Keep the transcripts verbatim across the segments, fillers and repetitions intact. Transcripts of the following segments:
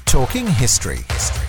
Talking History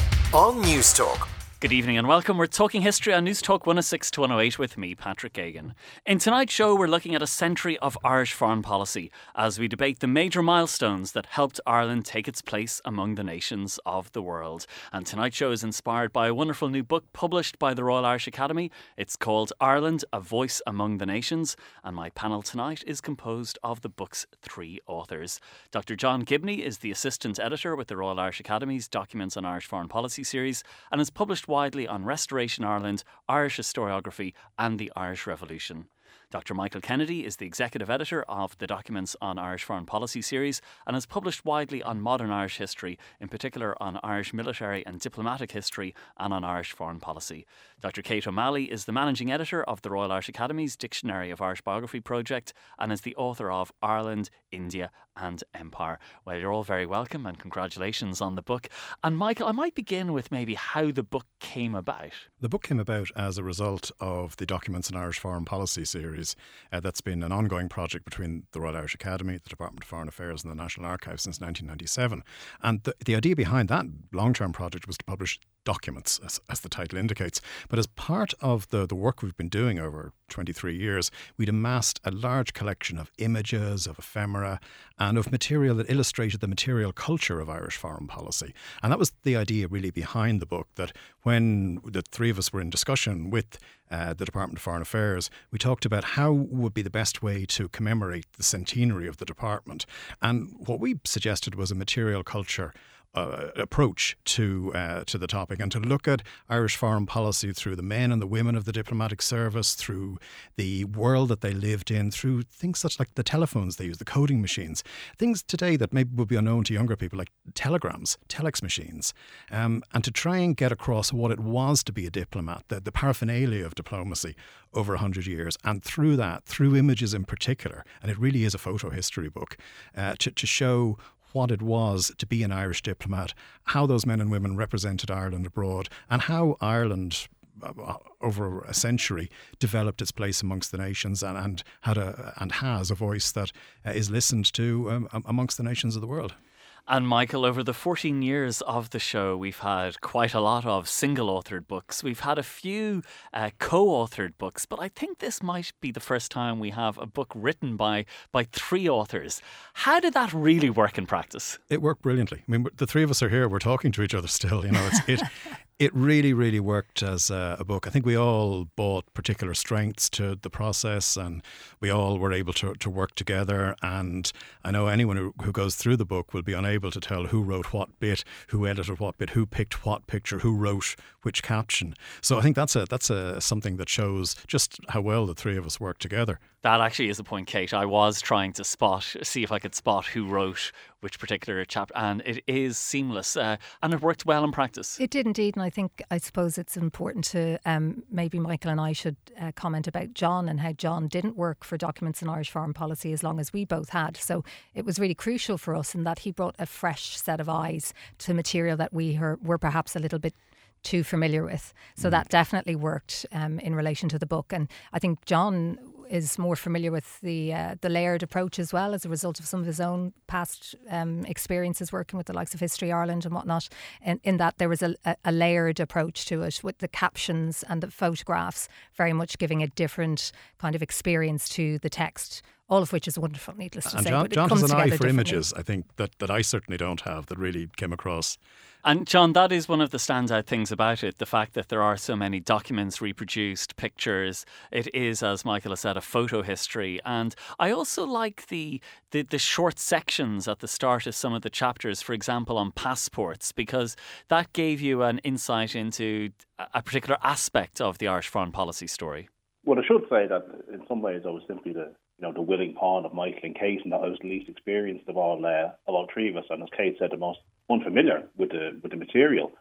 on News Talk. Good evening and welcome. We're talking history on News Talk one oh six to one oh eight with me, Patrick Gagan. In tonight's show, we're looking at a century of Irish foreign policy as we debate the major milestones that helped Ireland take its place among the nations of the world. And tonight's show is inspired by a wonderful new book published by the Royal Irish Academy. It's called Ireland, A Voice Among the Nations. And my panel tonight is composed of the book's three authors. Doctor John Gibney is the assistant editor with the Royal Irish Academy's Documents on Irish Foreign Policy series and has published widely on Restoration Ireland, Irish historiography and the Irish Revolution. Doctor Michael Kennedy is the executive editor of the Documents on Irish Foreign Policy series and has published widely on modern Irish history, in particular on Irish military and diplomatic history and on Irish foreign policy. Doctor Kate O'Malley is the managing editor of the Royal Irish Academy's Dictionary of Irish Biography project and is the author of Ireland, India and Empire. Well, you're all very welcome and congratulations on the book. And Michael, I might begin with maybe how the book came about. The book came about as a result of the Documents on Irish Foreign Policy series. Uh, that's been an ongoing project between the Royal Irish Academy, the Department of Foreign Affairs and the National Archives since nineteen ninety-seven. And the, the idea behind that long-term project was to publish documents, as, as the title indicates. But as part of the, the work we've been doing over twenty-three years, we'd amassed a large collection of images, of ephemera, and of material that illustrated the material culture of Irish foreign policy. And that was the idea really behind the book, that when the three of us were in discussion with uh, the Department of Foreign Affairs, we talked about how would be the best way to commemorate the centenary of the department. And what we suggested was a material culture Uh, approach to uh, to the topic, and to look at Irish foreign policy through the men and the women of the diplomatic service, through the world that they lived in, through things such like the telephones they used, the coding machines, things today that maybe would be unknown to younger people, like telegrams, telex machines, um, and to try and get across what it was to be a diplomat, the, the paraphernalia of diplomacy over a hundred years, and through that, through images in particular, and it really is a photo history book, uh, to, to show what it was to be an Irish diplomat, how those men and women represented Ireland abroad, and how Ireland, uh, over a century, developed its place amongst the nations and, and had a and has a voice that uh, is listened to um, amongst the nations of the world. And Michael, over the fourteen years of the show, we've had quite a lot of single-authored books. We've had a few uh, co-authored books, but I think this might be the first time we have a book written by by three authors. How did that really work in practice? It worked brilliantly. I mean, the three of us are here. We're talking to each other still. You know, it's, it it really, really worked as a, a book. I think we all brought particular strengths to the process, and we all were able to, to work together. And I know anyone who, who goes through the book will be unable to tell who wrote what bit, who edited what bit, who picked what picture, who wrote which caption. So I think that's a that's a something that shows just how well the three of us work together. That actually is a point, Kate. I was trying to spot, see if I could spot who wrote which particular chapter, and it is seamless, uh, and it worked well in practice. It did indeed, and I think, I suppose it's important to, um, maybe Michael and I should uh, comment about John and how John didn't work for Documents on Irish Foreign Policy as long as we both had. So it was really crucial for us in that he brought a fresh set of eyes to material that we were, were perhaps a little bit too familiar with. So mm. that definitely worked um, in relation to the book. And I think John is more familiar with the uh, the layered approach as well, as a result of some of his own past um, experiences working with the likes of History Ireland and whatnot, in, in that there was a, a layered approach to it, with the captions and the photographs very much giving a different kind of experience to the text, all of which is wonderful, needless to and say. John, but it John comes has an eye together for differently. images, I think, that, that I certainly don't have, that really came across. And John, that is one of the standout things about it, the fact that there are so many documents reproduced, pictures. It is, as Michael has said, a photo history. And I also like the, the, the short sections at the start of some of the chapters, for example, on passports, because that gave you an insight into a particular aspect of the Irish foreign policy story. Well, I should say that in some ways I was simply the you know the willing pawn of Michael and Kate, and that I was the least experienced of all uh, of all three of us, and as Kate said, the most unfamiliar with the with the material.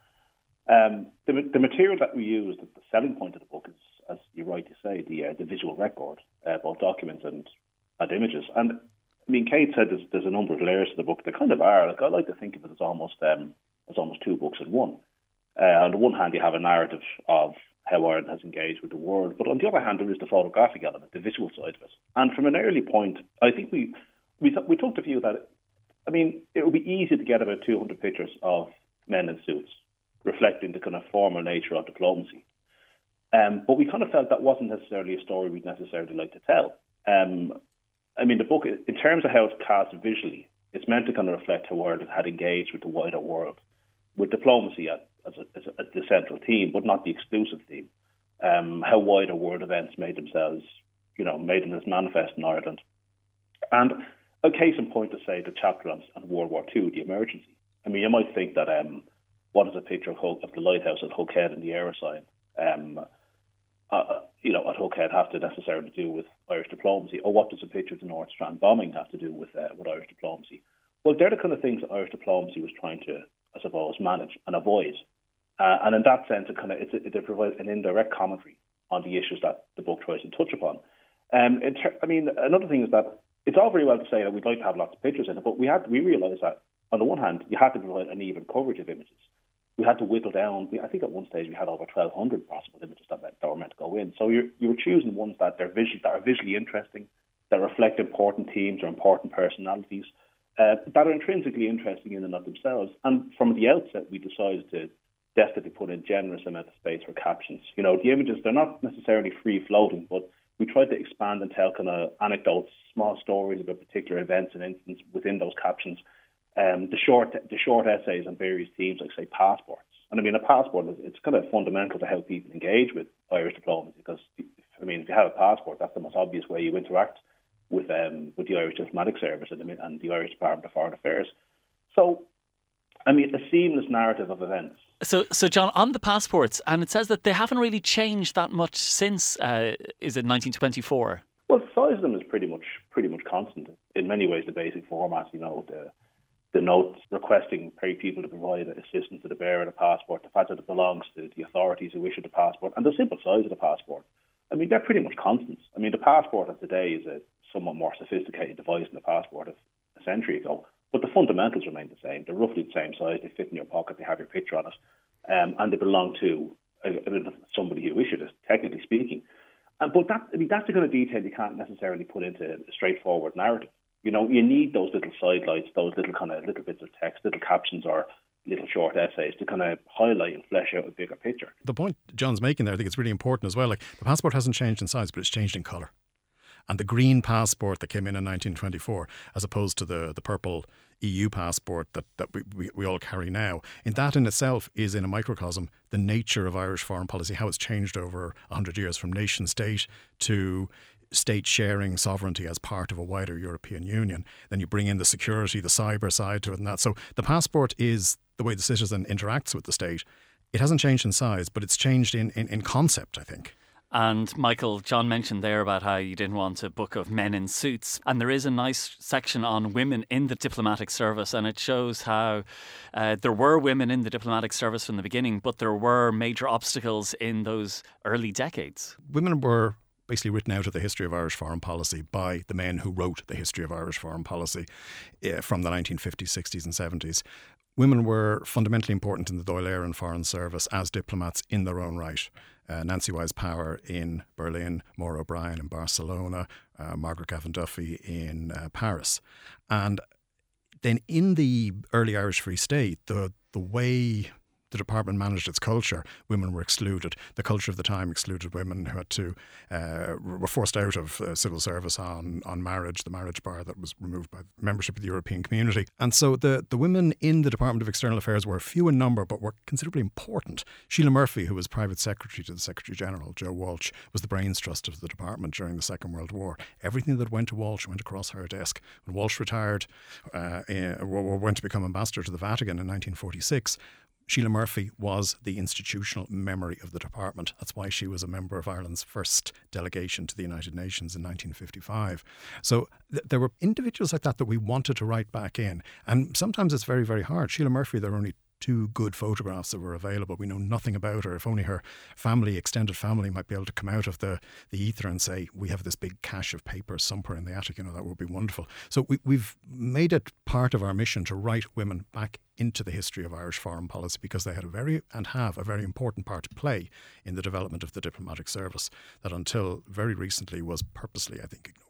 Um, the the material that we used, the selling point of the book is, as you rightly say, the uh, the visual record, uh, both documents and and images. And I mean, Kate said there's, there's a number of layers to the book. There kind of are. Like, I like to think of it as almost um, as almost two books in one. Uh, on the one hand, you have a narrative of how Ireland has engaged with the world, but on the other hand, there is the photographic element, the visual side of it. And from an early point, I think we we, th- we took the view that, I mean, it would be easy to get about two hundred pictures of men in suits, reflecting the kind of formal nature of diplomacy. Um, but we kind of felt that wasn't necessarily a story we'd necessarily like to tell. Um, I mean, the book, in terms of how it's cast visually, it's meant to kind of reflect how Ireland had engaged with the wider world, with diplomacy as, as, a, as, a, as the central theme, but not the exclusive theme. Um, how wider world events made themselves, you know, made themselves manifest in Ireland. And a case in point to say the chapter on, on World War Two, the emergency. I mean, you might think that um, what is a picture of, Hull, of the lighthouse at Hookhead and the Air sign, um, uh, you know, at Hookhead have to necessarily do with Irish diplomacy, or what does a picture of the North Strand bombing have to do with uh, with Irish diplomacy? Well, they're the kind of things that Irish diplomacy was trying to, I suppose, manage and avoid. Uh, and in that sense, it kind of it, it provides an indirect commentary on the issues that the book tries to touch upon. Um, ter- I mean, another thing is that it's all very well to say that we'd like to have lots of pictures in it, but we had we realised that on the one hand, you had to provide an even coverage of images. We had to whittle down. I think at one stage we had over twelve hundred possible images that, that were meant to go in. So you you were choosing ones that they're visual, that are visually interesting, that reflect important themes or important personalities, uh, that are intrinsically interesting in and of themselves. And from the outset, we decided to definitely put in generous amount of space for captions. You know, the images, they're not necessarily free floating, but we tried to expand and tell kind of anecdotes, small stories about particular events and incidents within those captions. Um, the short the short essays on various themes, like, say, passports. And I mean, a passport, is it's kind of fundamental to how people engage with Irish diplomacy, because, I mean, if you have a passport, that's the most obvious way you interact with um, with the Irish Diplomatic Service and the, and the Irish Department of Foreign Affairs. So, I mean, a seamless narrative of events. So, so John, on the passports, and it says that they haven't really changed that much since, uh, is it nineteen twenty-four? Well, the size of them is pretty much pretty much constant. In many ways, the basic format, you know, the the notes requesting people to provide assistance to the bearer of the passport, the fact that it belongs to the authorities who issue the passport, and the simple size of the passport. I mean, they're pretty much constants. I mean, the passport of today is a somewhat more sophisticated device than the passport of a century ago, but the fundamentals remain the same. They're roughly the same size. They fit in your pocket. They have your picture on it, um, and they belong to uh, somebody who issued it, technically speaking. Uh, but that, I mean, that's the kind of detail you can't necessarily put into a straightforward narrative. You know, you need those little sidelights, those little kind of little bits of text, little captions or little short essays to kind of highlight and flesh out a bigger picture. The point John's making there, I think it's really important as well. Like, the passport hasn't changed in size, but it's changed in colour. And the green passport that came in in nineteen twenty-four, as opposed to the, the purple E U passport that, that we, we, we all carry now, in that in itself is, in a microcosm, the nature of Irish foreign policy, how it's changed over one hundred years from nation state to state sharing sovereignty as part of a wider European Union. Then you bring in the security, the cyber side to it and that. So the passport is the way the citizen interacts with the state. It hasn't changed in size, but it's changed in, in, in concept, I think. And Michael, John mentioned there about how you didn't want a book of men in suits. And there is a nice section on women in the diplomatic service, and it shows how uh, there were women in the diplomatic service from the beginning, but there were major obstacles in those early decades. Women were basically written out of the history of Irish foreign policy by the men who wrote the history of Irish foreign policy uh, from the nineteen fifties, sixties and seventies. Women were fundamentally important in the Dáil Éireann Foreign Service as diplomats in their own right. Uh, Nancy Wise Power in Berlin, Maura O'Brien in Barcelona, uh, Margaret Gavin Duffy in uh, Paris. And then in the early Irish Free State, the the way the department managed its culture, women were excluded. The culture of the time excluded women who had to, uh, were forced out of uh, civil service on, on marriage, the marriage bar that was removed by membership of the European Community. And so the, the women in the Department of External Affairs were few in number, but were considerably important. Sheila Murphy, who was private secretary to the Secretary General, Joe Walsh, was the brains trust of the department during the Second World War. Everything that went to Walsh went across her desk. When Walsh retired, uh, uh, went to become ambassador to the Vatican in nineteen forty-six, Sheila Murphy was the institutional memory of the department. That's why she was a member of Ireland's first delegation to the United Nations in nineteen fifty-five. So th- there were individuals like that that we wanted to write back in. And sometimes it's very, very hard. Sheila Murphy, there are only two good photographs that were available. We know nothing about her. If only her family, extended family, might be able to come out of the, the ether and say, we have this big cache of papers somewhere in the attic, you know, that would be wonderful. So we, we've made it part of our mission to write women back into the history of Irish foreign policy, because they had a very, and have a very important part to play in the development of the diplomatic service that until very recently was purposely, I think, ignored.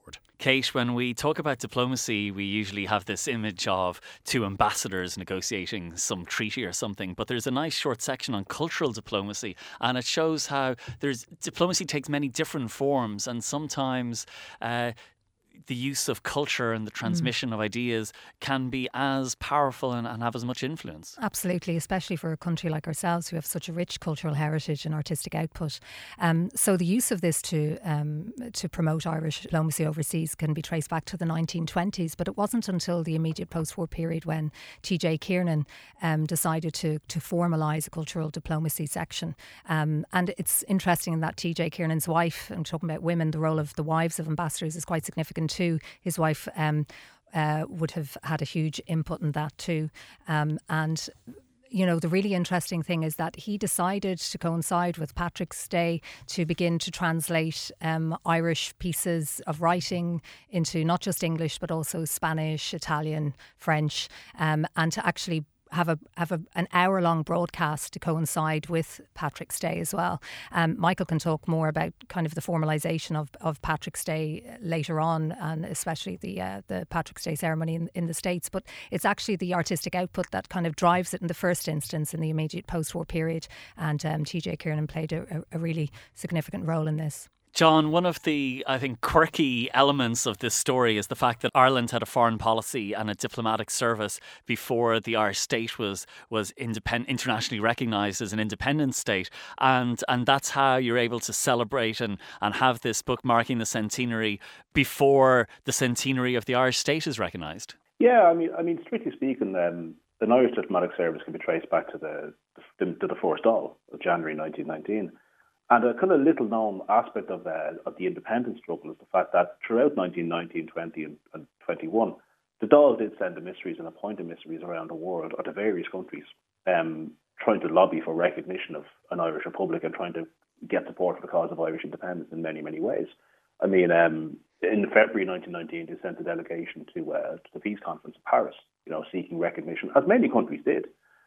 forward. Kate, when we talk about diplomacy, we usually have this image of two ambassadors negotiating some treaty or something, but there's a nice short section on cultural diplomacy, and it shows how there's diplomacy takes many different forms, and sometimes uh, the use of culture and the transmission mm. of ideas can be as powerful and, and have as much influence. Absolutely, especially for a country like ourselves who have such a rich cultural heritage and artistic output. Um, so the use of this to um, to promote Irish diplomacy overseas can be traced back to the nineteen twenties, but it wasn't until the immediate post-war period when T J Kiernan um, decided to to formalise a cultural diplomacy section. Um, and it's interesting that T J Kiernan's wife, and talking about women, the role of the wives of ambassadors is quite significant too. His wife um, uh, would have had a huge input in that too. Um, and, you know, the really interesting thing is that he decided to coincide with Patrick's Day to begin to translate um, Irish pieces of writing into not just English, but also Spanish, Italian, French, um, and to actually have a have a, an hour long broadcast to coincide with Patrick's Day as well. Um, Michael can talk more about kind of the formalisation of, of Patrick's Day later on, and especially the uh, the Patrick's Day ceremony in, in the States. But it's actually the artistic output that kind of drives it in the first instance in the immediate post-war period. And um, T J Kiernan played a, a really significant role in this. John, one of the, I think, quirky elements of this story is the fact that Ireland had a foreign policy and a diplomatic service before the Irish state was was independent, internationally recognised as an independent state. And and that's how you're able to celebrate and, and have this book marking the centenary before the centenary of the Irish state is recognised. Yeah, I mean, I mean, strictly speaking, um, the Irish diplomatic service can be traced back to the, the to the first Dáil of January nineteen nineteen. And a kind of little known aspect of the, of the independence struggle is the fact that throughout nineteen nineteen, twenty and, and twenty-one, the Dáil did send emissaries and appoint emissaries around the world or to various countries, um, trying to lobby for recognition of an Irish Republic and trying to get support for the cause of Irish independence in many, many ways. I mean, um, in February nineteen nineteen, they sent a delegation to, uh, to the Peace Conference in Paris, you know, seeking recognition, as many countries did.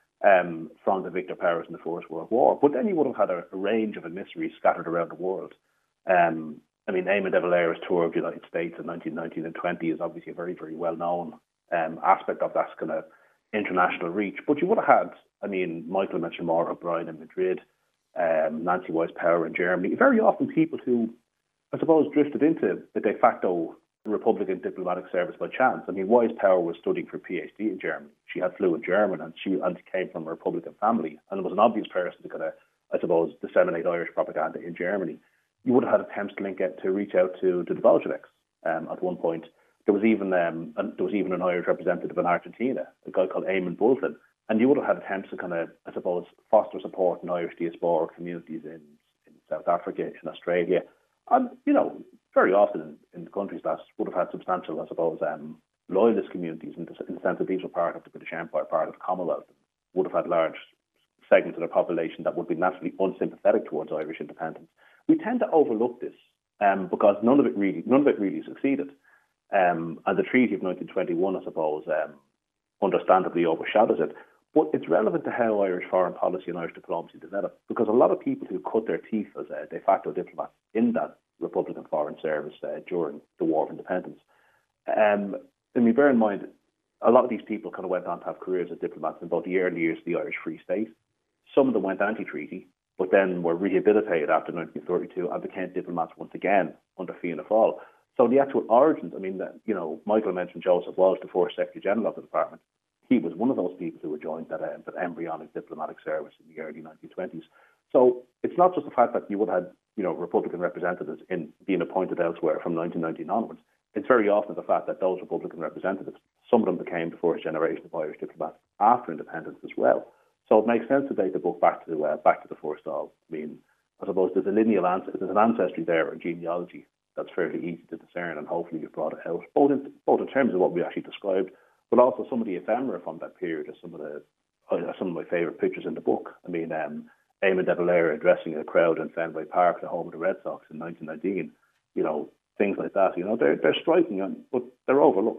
Um, from the victor powers in the First World War. But then you would have had a, a range of emissaries scattered around the world. Um, I mean, Eamon de Valera's tour of the United States in nineteen nineteen and twenty is obviously a very, very well-known um, aspect of that kind of international reach. But you would have had, I mean, Michael mentioned Maura O'Brien in Madrid, um, Nancy Weiss-Power in Germany, very often people who, I suppose, drifted into the de facto Republican diplomatic service by chance. I mean, Weiss-Power was studying for a PhD in Germany. She had fluent German, and she and came from a Republican family, and it was an obvious person to kind of, I suppose, disseminate Irish propaganda in Germany. You would have had attempts to link it to reach out to, to the Bolsheviks. Um, at one point, there was even um, an, there was even an Irish representative in Argentina, a guy called Eamon Bulletin, and you would have had attempts to kind of, I suppose, foster support in Irish diaspora communities in, in South Africa, in Australia, and you know, very often in, in countries that would have had substantial, I suppose, um, loyalist communities in the, in the sense that these were part of the British Empire, part of the Commonwealth, would have had large segments of the population that would be naturally unsympathetic towards Irish independence. We tend to overlook this um, because none of it really, none of it really succeeded. Um, and the Treaty of nineteen twenty-one, I suppose, um, understandably overshadows it. But it's relevant to how Irish foreign policy and Irish diplomacy developed, because a lot of people who cut their teeth as uh, de facto diplomats in that Republican Foreign Service uh, during the War of Independence. Um, I mean, bear in mind, a lot of these people kind of went on to have careers as diplomats in both the early years of the Irish Free State. Some of them went anti-treaty, but then were rehabilitated after nineteen thirty-two and became diplomats once again under Fianna Fáil. So the actual origins, I mean, the, you know, Michael mentioned Joseph Walsh, the first Secretary General of the department. He was one of those people who were joined that, uh, that embryonic diplomatic service in the early nineteen twenties. So it's not just the fact that you would have had, you know, Republican representatives in being appointed elsewhere from nineteen nineteen onwards. It's very often the fact that those Republican representatives, some of them became the first generation of Irish diplomats after independence as well. So it makes sense to date the book back to uh, back to the first Dáil. I mean, I suppose there's a lineal ancestry, there's an ancestry there, a genealogy that's fairly easy to discern, and hopefully you've brought it out, both in, both in terms of what we actually described, but also some of the ephemera from that period are some of the uh, some of my favourite pictures in the book. I mean, um, Eamon de Valera addressing a crowd in Fenway Park, the home of the Red Sox in nineteen nineteen, you know, things like that, you know, they're, they're striking, but they're overlooked.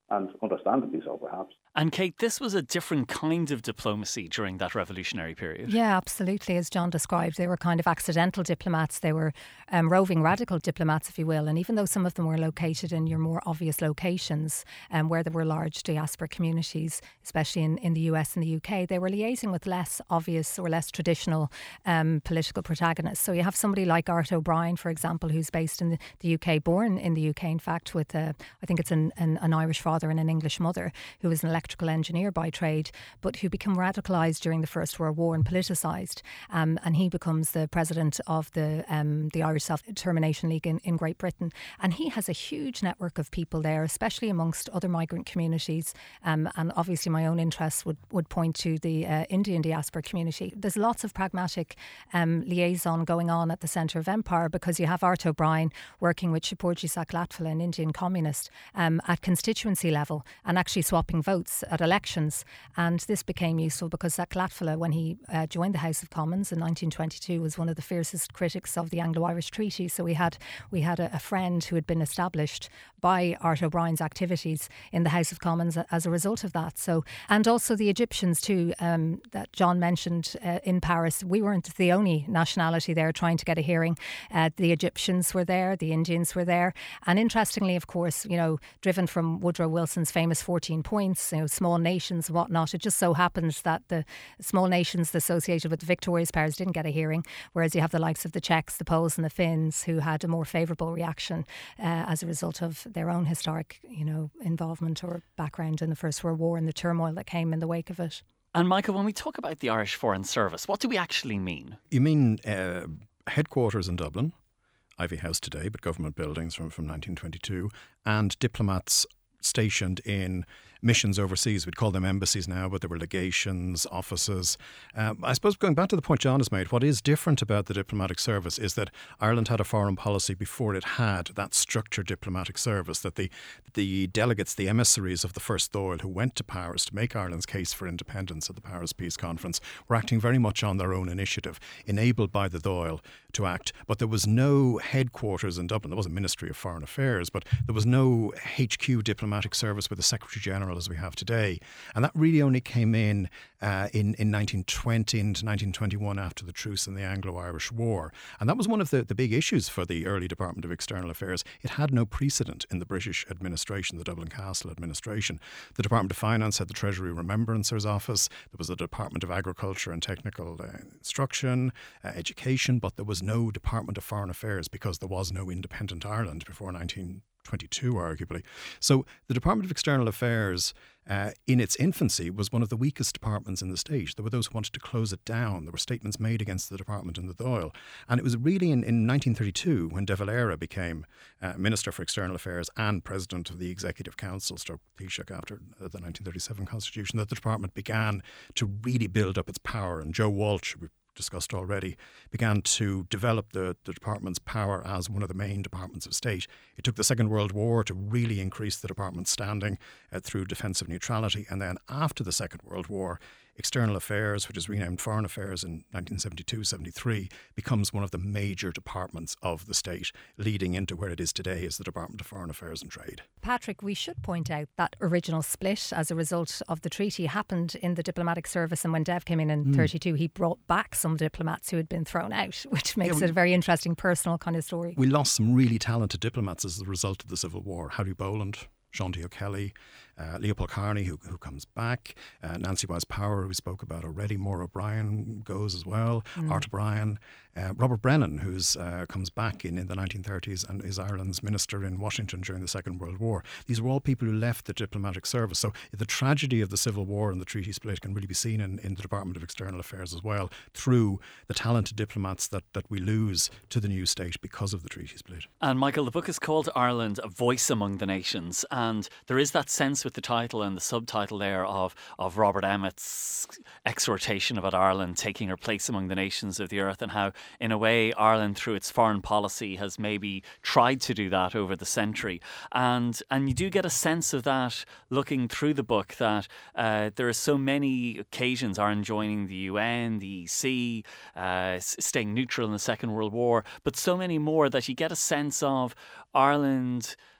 and understandably so, perhaps. And Kate, this was a different kind of diplomacy during that revolutionary period. Yeah, absolutely. As John described, they were kind of accidental diplomats. They were um, roving radical diplomats, if you will. And even though some of them were located in your more obvious locations, um, where there were large diaspora communities, especially in, in the U S and the U K, they were liaising with less obvious or less traditional um, political protagonists. So you have somebody like Art O'Brien, for example, who's based in the, the U K, born in the U K, in fact, with a, I think it's an, an, an Irish father and an English mother, who was an electrical engineer by trade, but who became radicalised during the First World War and politicised. Um, and he becomes the president of the um, the Irish Self-Determination League in, in Great Britain. And he has a huge network of people there, especially amongst other migrant communities. Um, and obviously my own interests would, would point to the uh, Indian diaspora community. There's lots of pragmatic um, liaison going on at the centre of empire, because you have Art O'Brien working with Shivpurji Saklatvala, an Indian communist, um, at constituency level, and actually swapping votes at elections. And this became useful because Saklatvala, when he uh, joined the House of Commons in nineteen twenty-two, was one of the fiercest critics of the Anglo-Irish Treaty. So we had we had a, a friend who had been established by Art O'Brien's activities in the House of Commons as a result of that. So, and also the Egyptians too, um, that John mentioned uh, in Paris. We weren't the only nationality there trying to get a hearing. Uh, the Egyptians were there, the Indians were there, and interestingly, of course, you know, driven from Woodrow Wilson's famous fourteen points, you know, small nations and whatnot. It just so happens that the small nations associated with the victorious powers didn't get a hearing, whereas you have the likes of the Czechs, the Poles and the Finns who had a more favourable reaction uh, as a result of their own historic, you know, involvement or background in the First World War and the turmoil that came in the wake of it. And Michael, when we talk about the Irish Foreign Service, what do we actually mean? You mean uh, headquarters in Dublin, Ivy House today, but government buildings from, from nineteen twenty-two, and diplomats stationed in missions overseas. We'd call them embassies now, but there were legations, offices. Um, I suppose going back to the point John has made, what is different about the diplomatic service is that Ireland had a foreign policy before it had that structured diplomatic service, that the the delegates, the emissaries of the First Dáil who went to Paris to make Ireland's case for independence at the Paris Peace Conference were acting very much on their own initiative, enabled by the Dáil to act. But there was no headquarters in Dublin. There was a Ministry of Foreign Affairs, but there was no H Q diplomatic service with a Secretary General as we have today. And that really only came in uh, in, in nineteen twenty and nineteen twenty-one after the truce in the Anglo-Irish War. And that was one of the, the big issues for the early Department of External Affairs. It had no precedent in the British administration, the Dublin Castle administration. The Department of Finance had the Treasury Remembrancer's Office. There was the Department of Agriculture and Technical uh, Instruction, uh, Education, but there was no Department of Foreign Affairs because there was no independent Ireland before nineteen twenty-two, arguably. So the Department of External Affairs, uh, in its infancy, was one of the weakest departments in the state. There were those who wanted to close it down. There were statements made against the department and the Dáil. And it was really in, in nineteen thirty-two, when De Valera became uh, Minister for External Affairs and President of the Executive Council, stroke Taoiseach, after the nineteen thirty-seven Constitution, that the department began to really build up its power. And Joe Walsh, we discussed already, began to develop the, the department's power as one of the main departments of state. It took the Second World War to really increase the department's standing uh, through defensive neutrality. And then after the Second World War, External Affairs, which is renamed Foreign Affairs in nineteen seventy-two seventy-three, becomes one of the major departments of the state, leading into where it is today as the Department of Foreign Affairs and Trade. Patrick, we should point out that original split as a result of the treaty happened in the diplomatic service, and when Dev came in in mm. thirty-two, he brought back some diplomats who had been thrown out, which makes yeah, we, it a very interesting personal kind of story. We lost some really talented diplomats as a result of the Civil War. Harry Boland, Jean D. O'Kelly, uh, Leopold Carney, who, who comes back, uh, Nancy Wise-Power, who we spoke about already, Maura O'Brien goes as well, mm. Art O'Brien, uh, Robert Brennan, who uh, comes back in, in the nineteen thirties and is Ireland's minister in Washington during the Second World War. These were all people who left the diplomatic service. So the tragedy of the Civil War and the treaty split can really be seen in, in the Department of External Affairs as well, through the talented diplomats that, that we lose to the new state because of the treaty split. And Michael, the book is called Ireland, A Voice Among the Nations, and there is that sense with the title and the subtitle there of, of Robert Emmet's exhortation about Ireland taking her place among the nations of the earth, and how, in a way, Ireland, through its foreign policy, has maybe tried to do that over the century. And and you do get a sense of that looking through the book, that uh, there are so many occasions, Ireland joining the U N, the E C, uh, staying neutral in the Second World War, but so many more that you get a sense of Ireland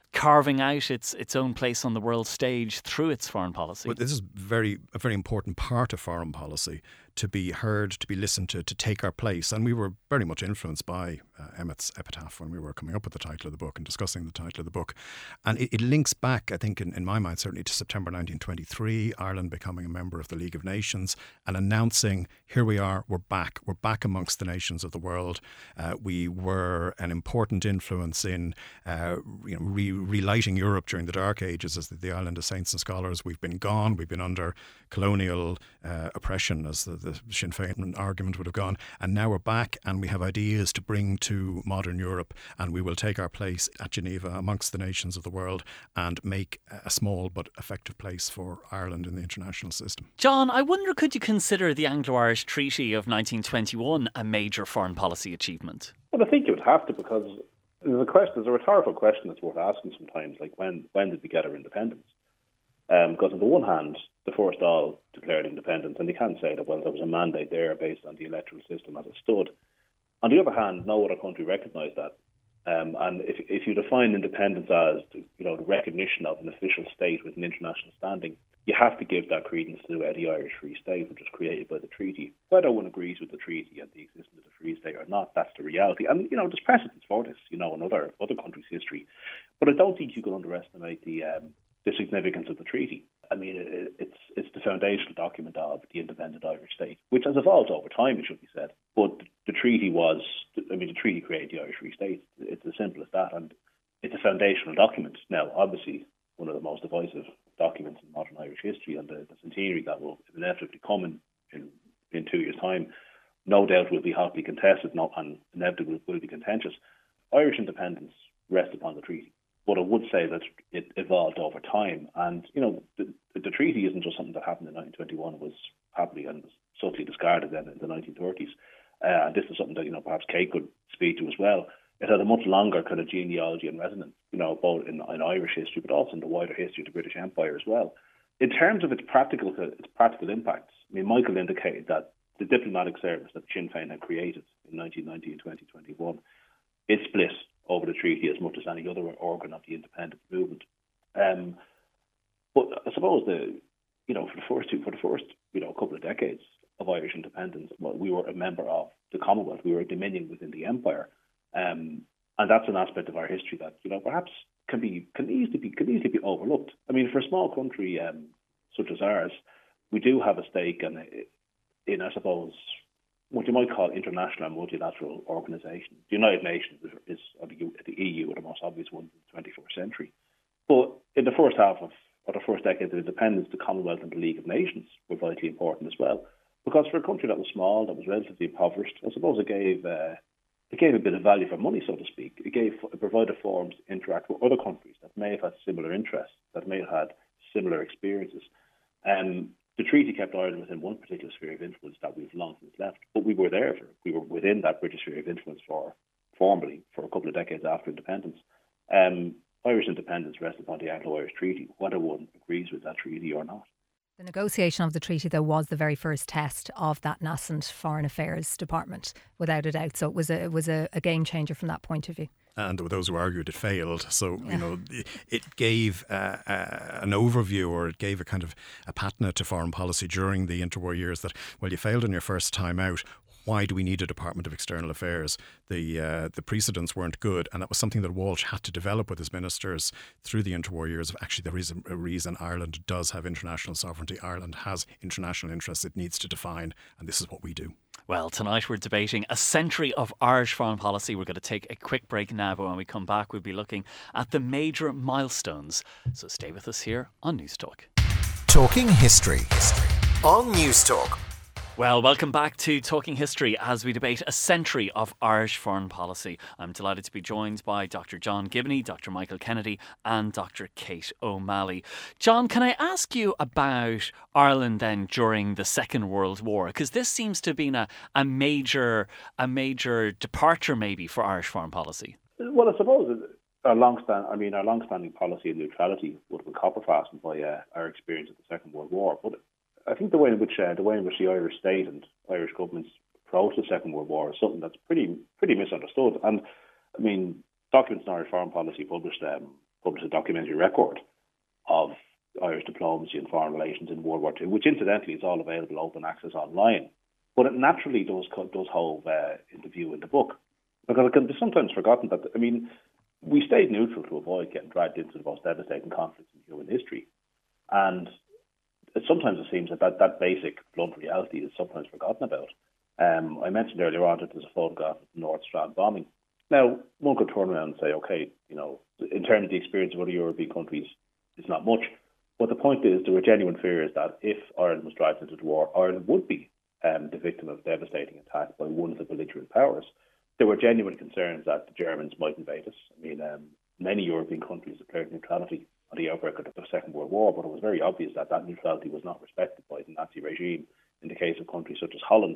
carving out its its own place on the world stage through its foreign policy. But this is very a very important part of foreign policy, to be heard, to be listened to, to take our place. And we were very much influenced by uh, Emmet's epitaph when we were coming up with the title of the book and discussing the title of the book. And it, it links back, I think, in, in my mind, certainly to September nineteen twenty-three, Ireland becoming a member of the League of Nations and announcing, here we are, we're back. We're back amongst the nations of the world. Uh, we were an important influence in uh, you know, re- relighting Europe during the Dark Ages as the, the island of saints and scholars. We've been gone. We've been under colonial uh, oppression, as the, the Sinn Féin argument would have gone. And now we're back, and we have ideas to bring to modern Europe, and we will take our place at Geneva amongst the nations of the world and make a small but effective place for Ireland in the international system. John, I wonder, could you consider the Anglo-Irish Treaty of nineteen twenty-one a major foreign policy achievement? Well, I think you would have to, because there's a question, there's a rhetorical question that's worth asking sometimes, like when when did we get our independence? Um, because on the one hand, the first Dáil declared independence, and you can say that, well, there was a mandate there based on the electoral system as it stood. On the other hand, no other country recognised that. Um, and if if you define independence as, you know, the recognition of an official state with an international standing, you have to give that credence to uh, the Irish Free State, which was created by the treaty. Whether one agrees with the treaty and the existence of the Free State or not, that's the reality. And, you know, there's precedents for this, you know, in other, other countries' history. But I don't think you can underestimate the um, the significance of the treaty. I mean, it, it's it's the foundational document of the independent Irish state, which has evolved over time, it should be said. But the treaty was, I mean, the treaty created the Irish Free State. It's as simple as that, and it's a foundational document. Now, obviously, one of the most divisive documents in modern Irish history, and the, the centenary that will inevitably come in, in, in two years' time, no doubt will be hotly contested, no, and inevitably will be contentious. Irish independence rests upon the treaty. But I would say that it evolved over time. And, you know, the, the treaty isn't just something that happened in nineteen twenty-one. It was happily and subtly discarded then in the nineteen thirties. Uh, and this is something that, you know, perhaps Kate could speak to as well. It had a much longer kind of genealogy and resonance, you know, both in, in Irish history, but also in the wider history of the British Empire as well. In terms of its practical its practical impacts, I mean, Michael indicated that the diplomatic service that Sinn Féin had created in nineteen ninety and twenty twenty-one is split over the treaty as much as any other organ of the independence movement. Um, but I suppose the, you know, for the first two, for the first, you know, couple of decades of Irish independence, well, we were a member of the Commonwealth. We were a dominion within the empire, um, and that's an aspect of our history that, you know, perhaps can be can easily be can easily be overlooked. I mean, for a small country um, such as ours, we do have a stake in, in I suppose, what you might call international and multilateral organisations. The United Nations is, or the, the E U, are the most obvious ones in the twenty-first century. But in the first half of, or the first decade of independence, the Commonwealth and the League of Nations were vitally important as well. Because for a country that was small, that was relatively impoverished, I suppose it gave uh, it gave a bit of value for money, so to speak. It gave it provided forums to interact with other countries that may have had similar interests, that may have had similar experiences. Um, The treaty kept Ireland within one particular sphere of influence that we've long since left, but we were there. For, we were within that British sphere of influence for formally for a couple of decades after independence. Um, Irish independence rests upon the Anglo-Irish Treaty, whether one agrees with that treaty or not. The negotiation of the treaty, though, was the very first test of that nascent Foreign Affairs Department, without a doubt. So it was a, it was a, a game changer from that point of view. And there were those who argued it failed. So, yeah. you know, it gave uh, uh, an overview, or it gave a kind of a patina to foreign policy during the interwar years that, well, you failed on your first time out. Why do we need a Department of External Affairs? The uh, the precedents weren't good, and that was something that Walsh had to develop with his ministers through the interwar years. Of actually, there is a reason Ireland does have international sovereignty. Ireland has international interests it needs to define, and this is what we do. Well, tonight we're debating a century of Irish foreign policy. We're going to take a quick break now, but when we come back, we'll be looking at the major milestones. So stay with us here on News Talk. Talking History on News Talk. Well, welcome back to Talking History as we debate a century of Irish foreign policy. I'm delighted to be joined by Doctor John Gibney, Doctor Michael Kennedy and Doctor Kate O'Malley. John, can I ask you about Ireland then during the Second World War? Because this seems to have been a, a major a major departure maybe for Irish foreign policy. Well, I suppose our long-stand, I mean, our long-standing policy of neutrality would have been copper-fastened by uh, our experience of the Second World War. But I think the way in which uh, the way in which the Irish state and Irish governments approached the Second World War is something that's pretty pretty misunderstood. And I mean, documents in Irish foreign policy published um, published a documentary record of Irish diplomacy and foreign relations in World War Two, which incidentally is all available open access online. But it naturally does does hold uh, into view in the book, because it can be sometimes forgotten that, I mean, we stayed neutral to avoid getting dragged into the most devastating conflicts in human history. And it, sometimes it seems that, that that basic blunt reality is sometimes forgotten about. Um, I mentioned earlier on that there's a photograph of the North Strand bombing. Now, one could turn around and say, okay, you know, in terms of the experience of other European countries, it's not much. But the point is, there were genuine fears that if Ireland was dragged into the war, Ireland would be um, the victim of a devastating attack by one of the belligerent powers. There were genuine concerns that the Germans might invade us. I mean, um, many European countries declared neutrality on the outbreak of the Second World War, but it was very obvious that that neutrality was not respected by the Nazi regime in the case of countries such as Holland.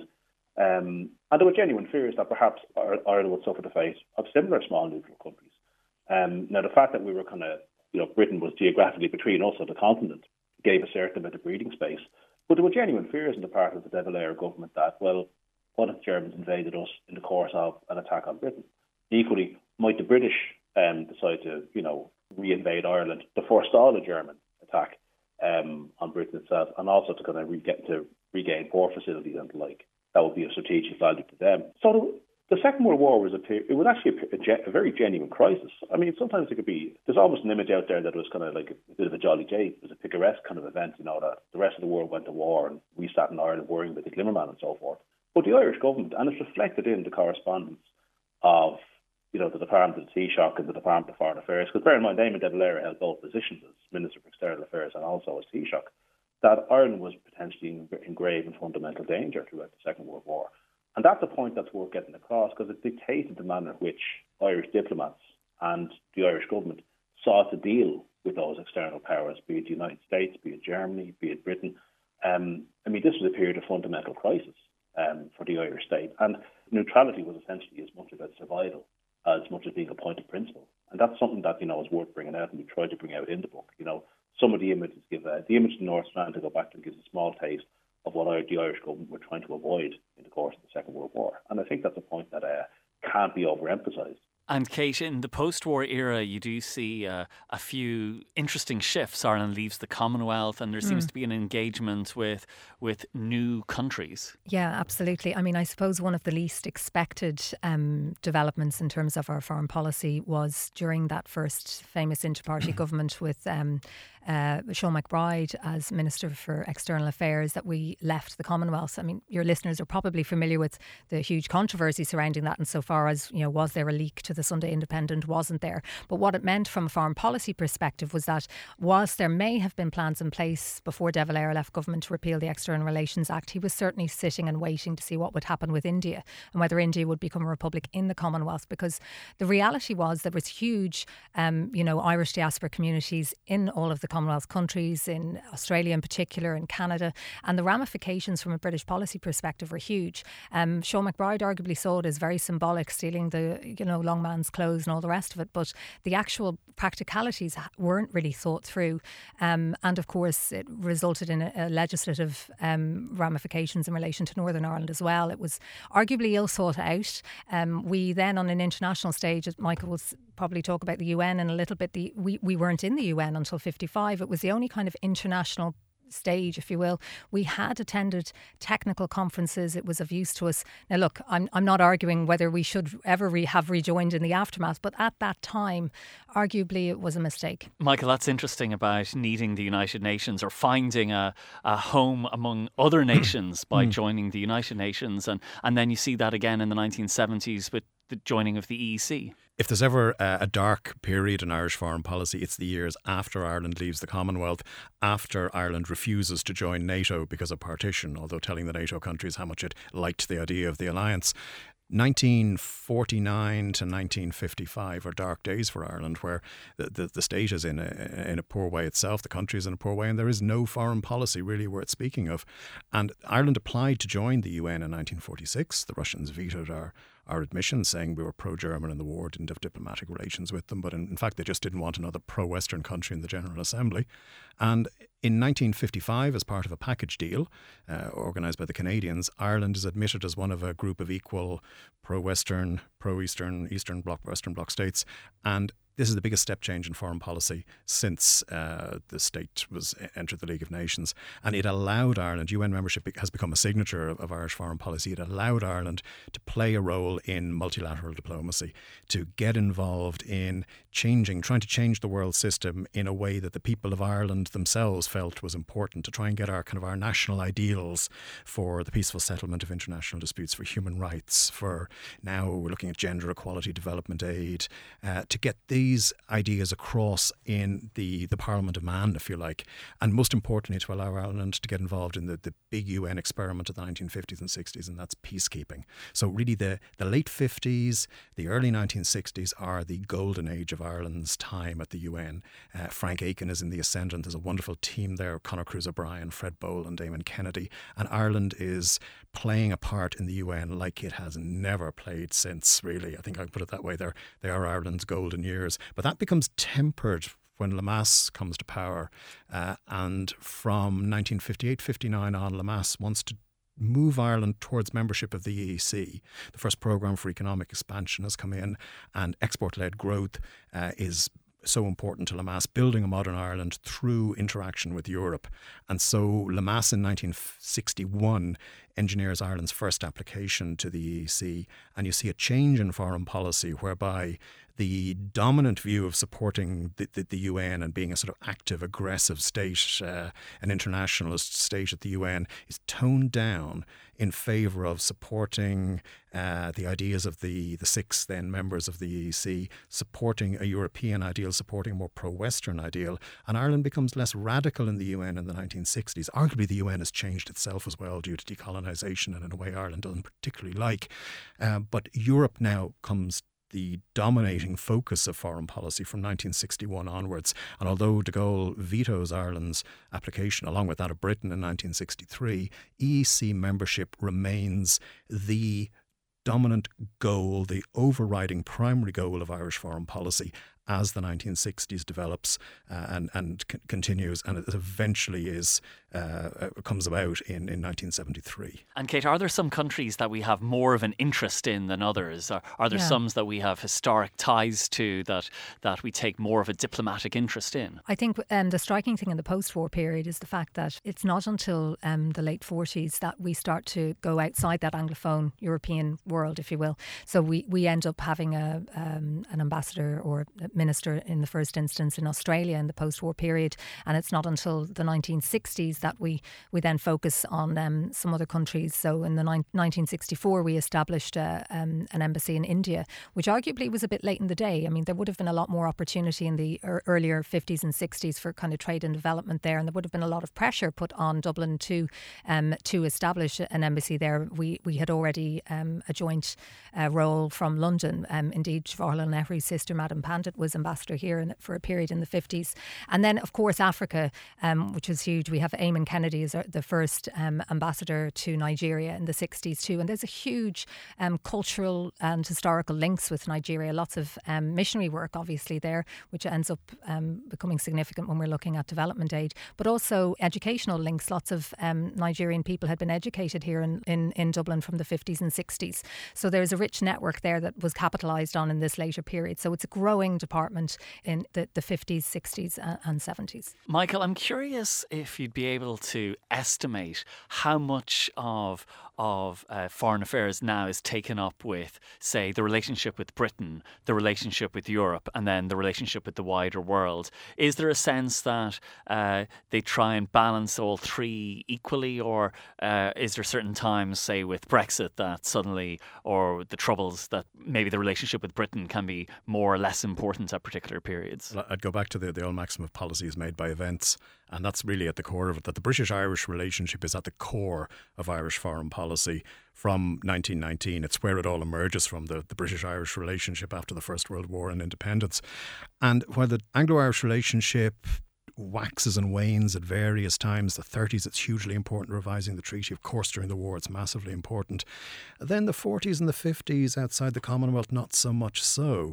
Um, and there were genuine fears that perhaps Ireland would suffer the fate of similar small neutral countries. Um, now, the fact that we were kind of, you know, Britain was geographically between us and the continent gave a certain amount of breathing space. But there were genuine fears on the part of the De Valera government that, well, what if the Germans invaded us in the course of an attack on Britain? Equally, might the British um, decide to, you know, re-invade Ireland to forestall a German attack um, on Britain itself, and also to kind of re- get to regain port facilities and the like? That would be of strategic value to them. So the Second World War was a it was actually a, a, a very genuine crisis. I mean, sometimes it could be, there's almost an image out there that it was kind of like a, a bit of a jolly jay. It was a picaresque kind of event, you know, that the rest of the world went to war and we sat in Ireland worrying about the Glimmerman and so forth. But the Irish government, and it's reflected in the correspondence of, you know, the Department of the Taoiseach and the Department of Foreign Affairs, because bear in mind, Eamon De Valera held both positions as Minister for External Affairs and also as Taoiseach, that Ireland was potentially in, in grave and fundamental danger throughout the Second World War. And that's a point that's worth getting across, because it dictated the manner in which Irish diplomats and the Irish government sought to deal with those external powers, be it the United States, be it Germany, be it Britain. Um, I mean, this was a period of fundamental crisis um, for the Irish state. And neutrality was essentially as much about survival as much as being a point of principle. And that's something that, you know, is worth bringing out, and we try to bring out in the book. You know, some of the images give, uh, the image of the North Strand, to go back to, gives a small taste of what the Irish government were trying to avoid in the course of the Second World War. And I think that's a point that uh, can't be overemphasised. And Kate, in the post-war era, you do see uh, a few interesting shifts. Ireland leaves the Commonwealth, and there seems mm. to be an engagement with with new countries. Yeah, absolutely. I mean, I suppose one of the least expected um, developments in terms of our foreign policy was during that first famous inter-party government with um, uh, Sean McBride as Minister for External Affairs, that we left the Commonwealth. I mean, your listeners are probably familiar with the huge controversy surrounding that, insofar as, you know, was there a leak to the Sunday Independent? Wasn't there? But what it meant from a foreign policy perspective was that whilst there may have been plans in place before De Valera left government to repeal the External Relations Act, he was certainly sitting and waiting to see what would happen with India and whether India would become a republic in the Commonwealth, because the reality was there was huge um, you know, Irish diaspora communities in all of the Commonwealth countries, in Australia in particular, in Canada, and the ramifications from a British policy perspective were huge. Um, Sean McBride arguably saw it as very symbolic, stealing the, you know, long man's clothes and all the rest of it, but the actual practicalities weren't really thought through. Um, and of course, it resulted in a, a legislative um, ramifications in relation to Northern Ireland as well. It was arguably ill thought out. Um, we then, on an international stage, as Michael will probably talk about the U N in a little bit, the, we, we weren't in the U N until fifty-five. It was the only kind of international stage, if you will. We had attended technical conferences. It was of use to us. Now, look, I'm I'm not arguing whether we should ever re- have rejoined in the aftermath, but at that time, arguably, it was a mistake. Michael, that's interesting about needing the United Nations, or finding a, a home among other nations by joining the United Nations. And, and then you see that again in the nineteen seventies with the joining of the E E C. If there's ever a, a dark period in Irish foreign policy, it's the years after Ireland leaves the Commonwealth, after Ireland refuses to join NATO because of partition, although telling the NATO countries how much it liked the idea of the alliance. nineteen forty-nine to nineteen fifty-five are dark days for Ireland, where the, the, the state is in a, in a poor way itself, the country is in a poor way, and there is no foreign policy really worth speaking of. And Ireland applied to join the U N in nineteen forty-six. The Russians vetoed our our admission, saying we were pro-German in the war, didn't have diplomatic relations with them, but in, in fact they just didn't want another pro-Western country in the General Assembly. And in nineteen fifty-five, as part of a package deal uh, organised by the Canadians, Ireland is admitted as one of a group of equal pro-Western, pro-Eastern, Eastern Bloc, Western Bloc states, and this is the biggest step change in foreign policy since uh, the state was entered the League of Nations, and it allowed Ireland, U N membership has become a signature of, of Irish foreign policy, it allowed Ireland to play a role in multilateral diplomacy, to get involved in changing, trying to change the world system in a way that the people of Ireland themselves felt was important, to try and get our kind of our national ideals for the peaceful settlement of international disputes, for human rights, for now we're looking at gender equality, development aid, uh, to get these ideas across in the, the Parliament of Man, if you like, and most importantly to allow Ireland to get involved in the, the big U N experiment of the nineteen fifties and sixties, and that's peacekeeping. So really the, the late fifties, the early nineteen sixties are the golden age of Ireland's time at the U N. Uh, Frank Aiken is in the ascendant. There's a wonderful team there, Conor Cruise O'Brien, Fred Bowl and Damon Kennedy, and Ireland is playing a part in the U N like it has never played since, really. I think I can put it that way. They're, they are Ireland's golden years. But that becomes tempered when Lemass comes to power. Uh, and from nineteen fifty-eight fifty-nine on, Lemass wants to move Ireland towards membership of the E E C. The first programme for economic expansion has come in, and export-led growth uh, is so important to Lemass, building a modern Ireland through interaction with Europe. And so Lemass in nineteen sixty-one engineers Ireland's first application to the E E C, and you see a change in foreign policy whereby the dominant view of supporting the, the, the U N and being a sort of active, aggressive state, uh, an internationalist state at the U N, is toned down in favour of supporting uh, the ideas of the, the six then members of the E E C, supporting a European ideal, supporting a more pro-Western ideal. And Ireland becomes less radical in the U N in the nineteen sixties. Arguably the U N has changed itself as well due to decolonisation and in a way Ireland doesn't particularly like. Uh, but Europe now comes the dominating focus of foreign policy from nineteen sixty-one onwards. And although de Gaulle vetoes Ireland's application, along with that of Britain in nineteen sixty-three, E E C membership remains the dominant goal, the overriding primary goal of Irish foreign policy as the nineteen sixties develops uh, and, and c- continues, and it eventually is uh, comes about in, in nineteen seventy-three. And Kate, are there some countries that we have more of an interest in than others? Are, are there yeah. some that we have historic ties to that that we take more of a diplomatic interest in? I think um, the striking thing in the post-war period is the fact that it's not until um, the late forties that we start to go outside that Anglophone European world, if you will. So we, we end up having a um, an ambassador or minister in the first instance in Australia in the post-war period, and it's not until the nineteen sixties that we, we then focus on um, some other countries. So in the ni- nineteen sixty-four we established uh, um, an embassy in India, which arguably was a bit late in the day. I mean, there would have been a lot more opportunity in the er- earlier fifties and sixties for kind of trade and development there, and there would have been a lot of pressure put on Dublin to um, to establish an embassy there. We we had already um, a joint uh, role from London. Um, indeed, Jawaharlal Nehru's sister, Madam Pandit, was ambassador here in, for a period in the fifties. And then, of course, Africa, um, which was huge. We have Eamon Kennedy as the first um, ambassador to Nigeria in the sixties too. And there's a huge um, cultural and historical links with Nigeria. Lots of um, missionary work, obviously, there, which ends up um, becoming significant when we're looking at development aid. But also educational links. Lots of um, Nigerian people had been educated here in, in, in Dublin from the fifties and sixties. So there's a rich network there that was capitalised on in this later period. So it's a growing department in the, the fifties, sixties and seventies. Michael, I'm curious if you'd be able to estimate how much of of uh, foreign affairs now is taken up with, say, the relationship with Britain, the relationship with Europe, and then the relationship with the wider world. Is there a sense that uh, they try and balance all three equally, or uh, is there certain times, say, with Brexit, that suddenly, or the Troubles, that maybe the relationship with Britain can be more or less important at particular periods? Well, I'd go back to the, the old maxim of policy is made by events, and that's really at the core of it, that the British-Irish relationship is at the core of Irish foreign policy. Policy from nineteen nineteen. It's where it all emerges from, the, the British-Irish relationship after the First World War and independence. And while the Anglo-Irish relationship waxes and wanes at various times, the thirties it's hugely important, revising the treaty, of course during the war it's massively important. Then the forties and the fifties outside the Commonwealth, not so much so.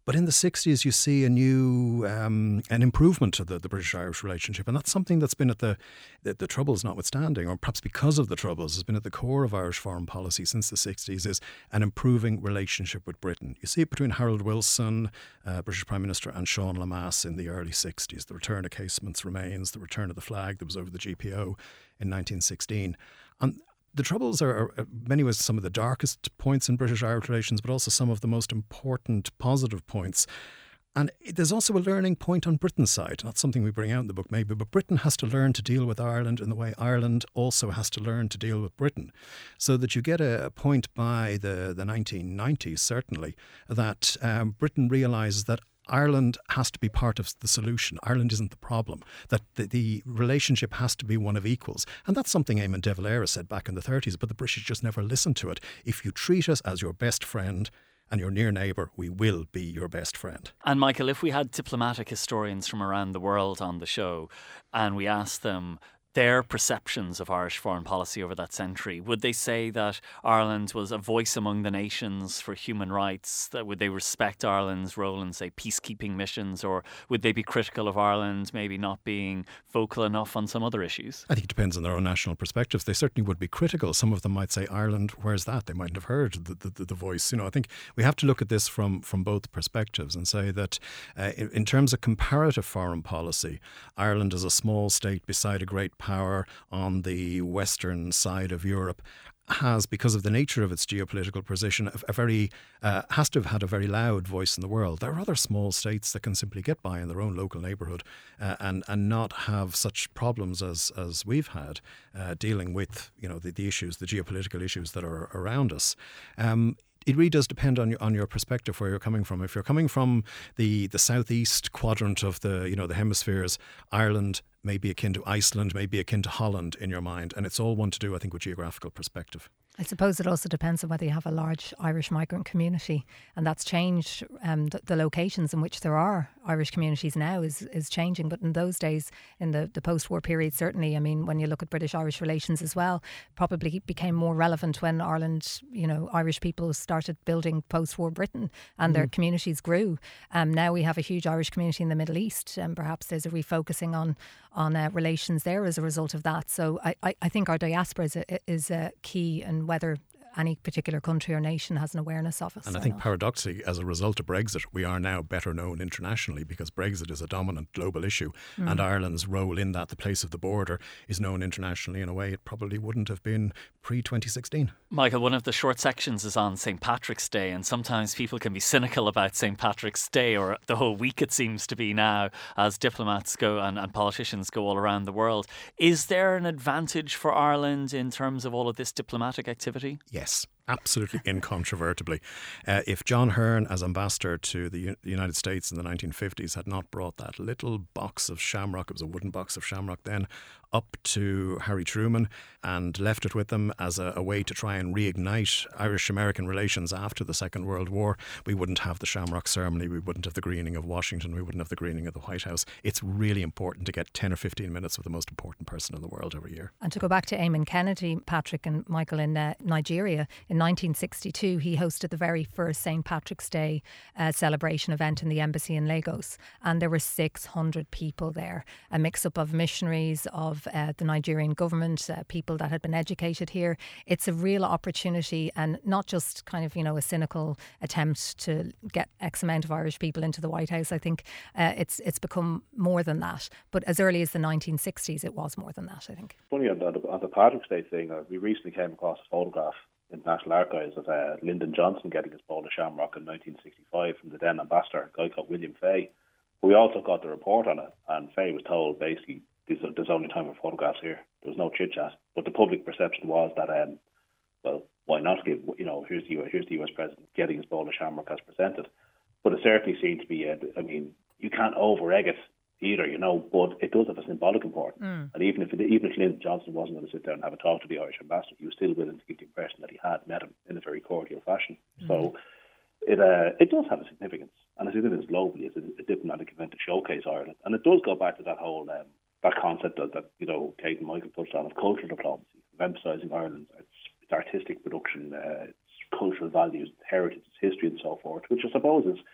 But in the sixties, you see a new, um, an improvement to the, the British-Irish relationship. And that's something that's been at the, the, the Troubles notwithstanding, or perhaps because of the Troubles, has been at the core of Irish foreign policy since the sixties, is an improving relationship with Britain. You see it between Harold Wilson, uh, British Prime Minister, and Sean Lemass in the early sixties. The return of casements remains, the return of the flag that was over the G P O in nineteen sixteen. And the Troubles are, are in many ways some of the darkest points in British-Irish relations, but also some of the most important positive points. And there's also a learning point on Britain's side. Not something we bring out in the book maybe, but Britain has to learn to deal with Ireland in the way Ireland also has to learn to deal with Britain. So that you get a, a point by the, the nineteen nineties, certainly, that um, Britain realises that Ireland has to be part of the solution. Ireland isn't the problem. That the, the relationship has to be one of equals. And that's something Eamon de Valera said back in the thirties, but the British just never listened to it. If you treat us as your best friend and your near neighbour, we will be your best friend. And Michael, if we had diplomatic historians from around the world on the show and we asked them their perceptions of Irish foreign policy over that century, would they say that Ireland was a voice among the nations for human rights? That would they respect Ireland's role in, say, peacekeeping missions? Or would they be critical of Ireland maybe not being vocal enough on some other issues? I think it depends on their own national perspectives. They certainly would be critical. Some of them might say, Ireland, where's that? They mightn't have heard the, the, the voice. You know, I think we have to look at this from, from both perspectives and say that uh, in, in terms of comparative foreign policy, Ireland is a small state beside a great power on the western side of Europe, has, because of the nature of its geopolitical position, a, a very uh, has to have had a very loud voice in the world. There are other small states that can simply get by in their own local neighbourhood uh, and and not have such problems as as we've had uh, dealing with, you know, the, the issues, the geopolitical issues that are around us. Um, It really does depend on your on your perspective where you're coming from. If you're coming from the, the southeast quadrant of the you know the hemispheres, Ireland may be akin to Iceland, may be akin to Holland in your mind, and it's all one to do, I think, with geographical perspective. I suppose it also depends on whether you have a large Irish migrant community, and that's changed. Um, the, the locations in which there are Irish communities now is is changing, but in those days, in the, the post-war period, certainly, I mean, when you look at British-Irish relations as well, probably became more relevant when Ireland, you know, Irish people started building post-war Britain and mm. their communities grew. Um, now we have a huge Irish community in the Middle East, and perhaps there's a refocusing on on uh, relations there as a result of that. So I, I, I think our diaspora is a, is a key, and whether any particular country or nation has an awareness of us. And I think not. Paradoxically, as a result of Brexit, we are now better known internationally because Brexit is a dominant global issue mm. and Ireland's role in that, the place of the border, is known internationally in a way it probably wouldn't have been pre twenty sixteen. Michael, one of the short sections is on Saint Patrick's Day, and sometimes people can be cynical about Saint Patrick's Day, or the whole week it seems to be now, as diplomats go and, and politicians go all around the world. Is there an advantage for Ireland in terms of all of this diplomatic activity? Yes. Yes, absolutely incontrovertibly. Uh, if John Hearn, as ambassador to the U- United States in the nineteen fifties, had not brought that little box of shamrock, it was a wooden box of shamrock then, up to Harry Truman and left it with them as a, a way to try and reignite Irish-American relations after the Second World War, we wouldn't have the Shamrock ceremony, we wouldn't have the greening of Washington, we wouldn't have the greening of the White House. It's really important to get ten or fifteen minutes with the most important person in the world every year. And to go back to Eamon Kennedy, Patrick and Michael, in uh, Nigeria, in nineteen sixty-two, he hosted the very first Saint Patrick's Day uh, celebration event in the embassy in Lagos. And there were six hundred people there, a mix-up of missionaries, of uh, the Nigerian government, uh, people that had been educated here. It's a real opportunity, and not just kind of, you know, a cynical attempt to get X amount of Irish people into the White House. I think uh, it's it's become more than that. But as early as the nineteen sixties, it was more than that, I think. Funny on the, on the Patrick's Day thing, uh, we recently came across a photograph in the National Archives of uh, Lyndon Johnson getting his bowl of shamrock in nineteen sixty-five from the then ambassador, a guy called William Fay. We also got the report on it, and Fay was told basically there's, there's only time for photographs here. There was no chit chat, but the public perception was that, um, well, why not give? You know, here's the here's the U S president getting his bowl of shamrock as presented. But it certainly seemed to be. Uh, I mean, you can't over egg it either, you know, but it does have a symbolic importance. Mm. And even if it, even if Lyndon Johnson wasn't going to sit down and have a talk to the Irish ambassador, he was still willing to give the impression that he had met him in a very cordial fashion. Mm. So it uh, it does have a significance, and I think it is globally as a, a diplomatic event to showcase Ireland. And it does go back to that whole um, that concept that, that you know Kate and Michael touched on of cultural diplomacy, of emphasising Ireland's its, its artistic production, uh, its cultural values, its heritage, its history, and so forth, which I suppose is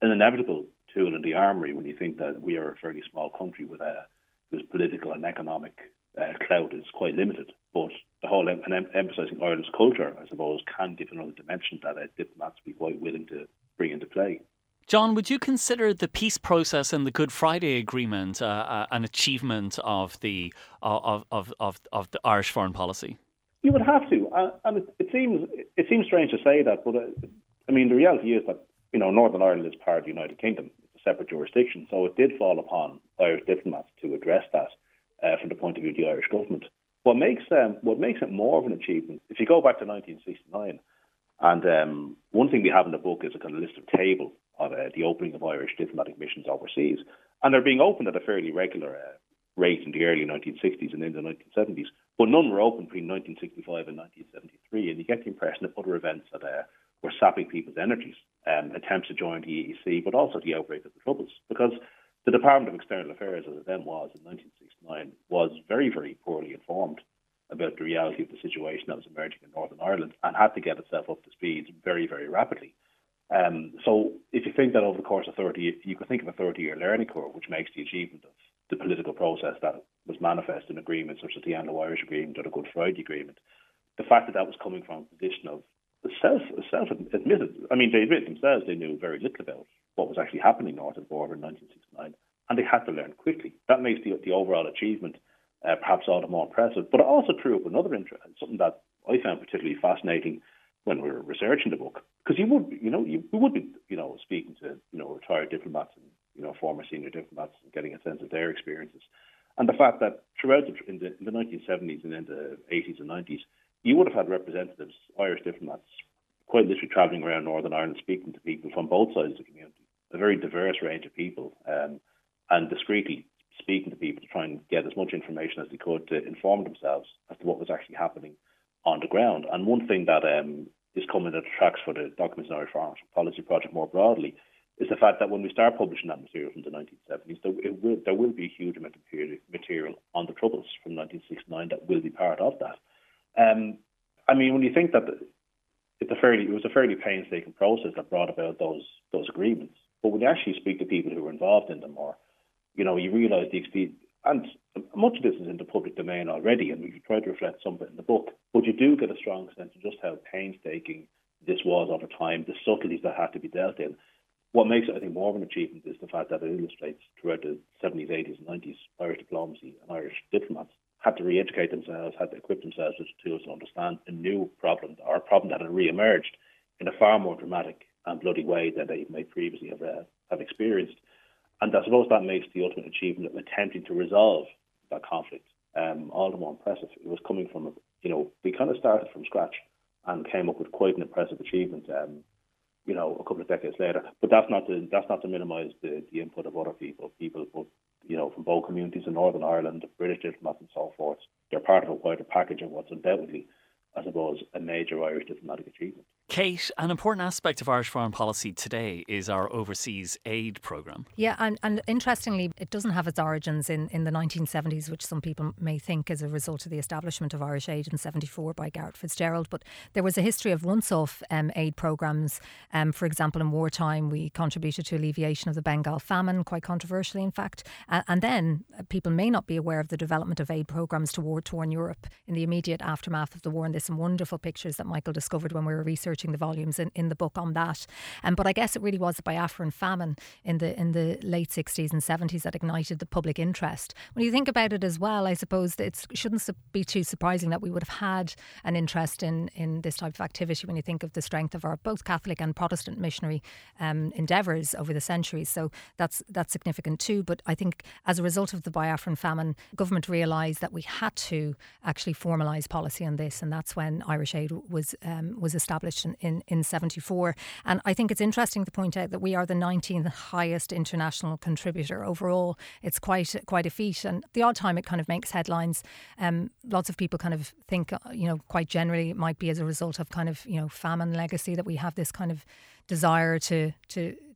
an inevitable tool in the armoury when you think that we are a fairly small country with a whose political and economic uh, clout is quite limited. But the whole em- and em- emphasising Ireland's culture, I suppose, can give another dimension that uh, diplomats be quite willing to bring into play. John, would you consider the peace process and the Good Friday Agreement uh, uh, an achievement of the of, of of of the Irish foreign policy? You would have to, uh, and it, it seems it seems strange to say that, but uh, I mean the reality is that you know Northern Ireland is part of the United Kingdom. It's a separate jurisdiction, so it did fall upon Irish diplomats to address that uh, from the point of view of the Irish government. What makes um, what makes it more of an achievement, if you go back to nineteen sixty-nine, and um, one thing we have in the book is a kind of list of table of uh, the opening of Irish diplomatic missions overseas, and they're being opened at a fairly regular uh, rate in the early nineteen sixties and into the nineteen seventies, but none were open between nineteen sixty-five and nineteen seventy-three, and you get the impression that other events that uh, were sapping people's energies, um, attempts to join the E E C, but also the outbreak of the Troubles, because the Department of External Affairs, as it then was in nineteen sixty-nine, was very, very poorly informed about the reality of the situation that was emerging in Northern Ireland and had to get itself up to speed very, very rapidly. Um, so if you think that over the course of thirty, you could think of a thirty-year learning curve, which makes the achievement of the political process that was manifest in agreements such as the Anglo-Irish Agreement or the Good Friday Agreement. The fact that that was coming from a position of self, self-admitted, I mean, they admit themselves they knew very little about what was actually happening north of the border in nineteen sixty-nine, and they had to learn quickly. That makes the, the overall achievement uh, perhaps all the more impressive. But it also threw up another interest, something that I found particularly fascinating when we were researching the book, because you would, you know, you we would be, you know, speaking to, you know, retired diplomats and, you know, former senior diplomats and getting a sense of their experiences. And the fact that throughout the, in, the, in the nineteen seventies and in the eighties and nineties, you would have had representatives, Irish diplomats, quite literally travelling around Northern Ireland, speaking to people from both sides of the community, a very diverse range of people, um, and discreetly speaking to people to try and get as much information as they could to inform themselves as to what was actually happening on the ground. And one thing that um, is coming that tracks for the Documents in Irish Foreign Policy project more broadly is the fact that when we start publishing that material from the nineteen seventies, there, it will, there will be a huge amount of material on the Troubles from nineteen sixty-nine that will be part of that. Um, I mean, when you think that it's a fairly, it was a fairly painstaking process that brought about those those agreements, but when you actually speak to people who were involved in them, or you know, you realise the extent, and much of this is in the public domain already, and we've tried to reflect some of it in the book, but you do get a strong sense of just how painstaking this was over time, the subtleties that had to be dealt in. What makes it, I think, more of an achievement is the fact that it illustrates throughout the seventies, eighties and nineties, Irish diplomacy and Irish diplomats had to re-educate themselves, had to equip themselves with tools to understand a new problem, or a problem that had re-emerged in a far more dramatic and bloody way than they may previously have, uh, have experienced. And I suppose that makes the ultimate achievement of attempting to resolve that conflict um, all the more impressive. It was coming from, you know, we kind of started from scratch and came up with quite an impressive achievement, um, you know, a couple of decades later. But that's not to, that's not to minimise the, the input of other people, people, but, you know, from both communities in Northern Ireland, British diplomats and so forth. They're part of a wider package of what's undoubtedly, I suppose, a major Irish diplomatic achievement. Kate, an important aspect of Irish foreign policy today is our overseas aid programme. Yeah, and, and interestingly, it doesn't have its origins in, in the nineteen seventies, which some people may think is a result of the establishment of Irish Aid in seventy-four by Garret FitzGerald. But there was a history of once-off um, aid programmes. Um, for example, in wartime, we contributed to alleviation of the Bengal famine, quite controversially, in fact. Uh, and then uh, people may not be aware of the development of aid programmes to war-torn Europe in the immediate aftermath of the war. And there's some wonderful pictures that Michael discovered when we were researching the volumes in, in the book on that. Um, but I guess it really was the Biafran famine in the in the late sixties and seventies that ignited the public interest. When you think about it as well, I suppose it shouldn't be too surprising that we would have had an interest in, in this type of activity when you think of the strength of our both Catholic and Protestant missionary um, endeavours over the centuries. So that's that's significant too. But I think as a result of the Biafran famine, government realised that we had to actually formalise policy on this, and that's when Irish Aid was um, was established in, in, in seventy-four. And I think it's interesting to point out that we are the nineteenth highest international contributor overall. It's quite quite a feat, and the odd time it kind of makes headlines. Um, lots of people kind of think, you know, quite generally it might be as a result of kind of, you know, famine legacy that we have this kind of desire to to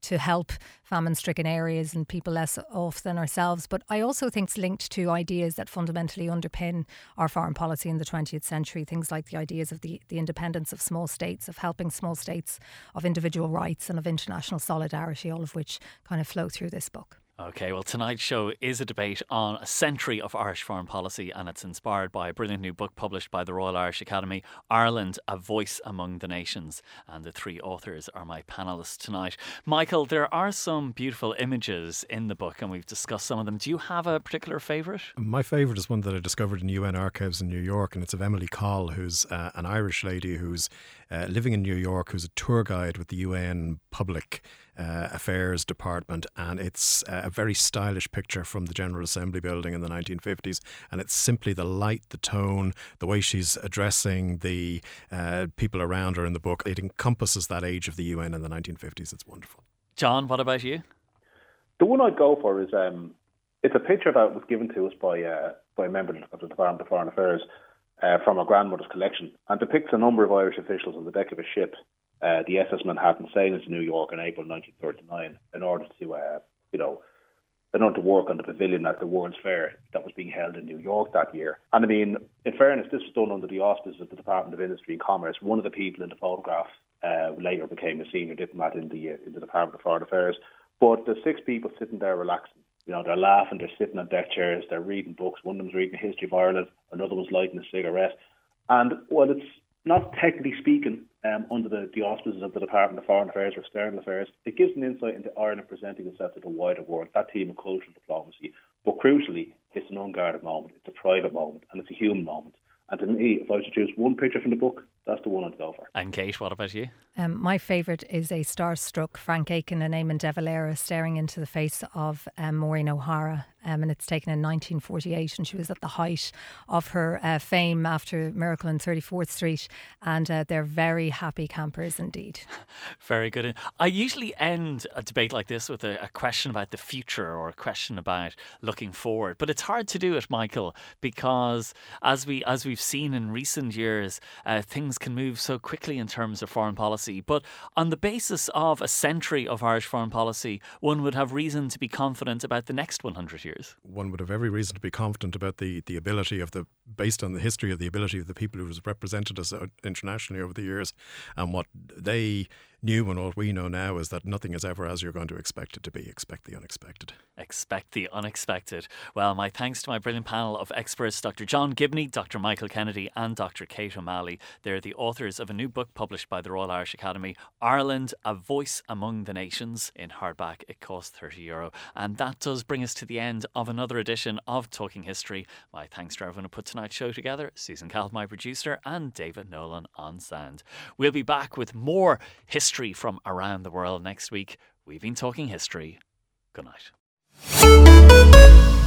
to help famine-stricken areas and people less off than ourselves. But I also think it's linked to ideas that fundamentally underpin our foreign policy in the twentieth century. Things like the ideas of the, the independence of small states, of helping small states, of individual rights and of international solidarity, all of which kind of flow through this book. OK, well, tonight's show is a debate on a century of Irish foreign policy, and it's inspired by a brilliant new book published by the Royal Irish Academy, Ireland, A Voice Among the Nations. And the three authors are my panellists tonight. Michael, there are some beautiful images in the book, and we've discussed some of them. Do you have a particular favourite? My favourite is one that I discovered in U N Archives in New York, and it's of Emily Coll, who's uh, an Irish lady who's uh, living in New York, who's a tour guide with the U N Public Uh, Affairs Department, and it's uh, a very stylish picture from the General Assembly building in the nineteen fifties, and it's simply the light, the tone, the way she's addressing the uh, people around her in the book. It encompasses that age of the U N in the nineteen fifties. It's wonderful. John, what about you? The one I'd go for is um, it's a picture that was given to us by uh, by a member of the Department of Foreign Affairs uh, from our grandmother's collection, and depicts a number of Irish officials on the deck of a ship, Uh, the S S Manhattan, sailing to New York in April nineteen thirty-nine in order to, uh, you know, in order to work on the pavilion at the World's Fair that was being held in New York that year. And I mean, in fairness, this was done under the auspices of the Department of Industry and Commerce. One of the people in the photograph uh, later became a senior diplomat in the uh, in the Department of Foreign Affairs. But the six people sitting there relaxing, you know, they're laughing, they're sitting on deck chairs, they're reading books. One of them's reading the history of Ireland, another one's lighting a cigarette. And while it's not technically speaking um, under the, the auspices of the Department of Foreign Affairs or External Affairs, it gives an insight into Ireland presenting itself to the wider world, that theme of cultural diplomacy. But crucially, it's an unguarded moment, it's a private moment, and it's a human moment. And to me, if I was to choose one picture from the book, that's the one I'd go for. And Kate, what about you? Um, my favourite is a starstruck Frank Aiken and Eamon de Valera staring into the face of um, Maureen O'Hara. Um, and it's taken in nineteen forty-eight, and she was at the height of her uh, fame after Miracle on thirty-fourth Street, and uh, they're very happy campers indeed. Very good. I usually end a debate like this with a, a question about the future or a question about looking forward, but it's hard to do it, Michael, because as we as we've seen in recent years, uh, things can move so quickly in terms of foreign policy. But on the basis of a century of Irish foreign policy, one would have reason to be confident about the next one hundred years. One would have every reason to be confident about the, the ability of the, based on the history of the ability of the people who have represented us internationally over the years, and what they knew and what we know now is that nothing is ever as you're going to expect it to be. Expect the unexpected. Expect the unexpected. Well, my thanks to my brilliant panel of experts, Doctor John Gibney, Doctor Michael Kennedy and Doctor Kate O'Malley. They're the authors of a new book published by the Royal Irish Academy, Ireland, A Voice Among the Nations. In hardback, it costs thirty euro. And that does bring us to the end of another edition of Talking History. My thanks to everyone who put tonight's show together, Susan Calv, my producer, and David Nolan on sound. We'll be back with more history from around the world next week. We've been talking history. Good night.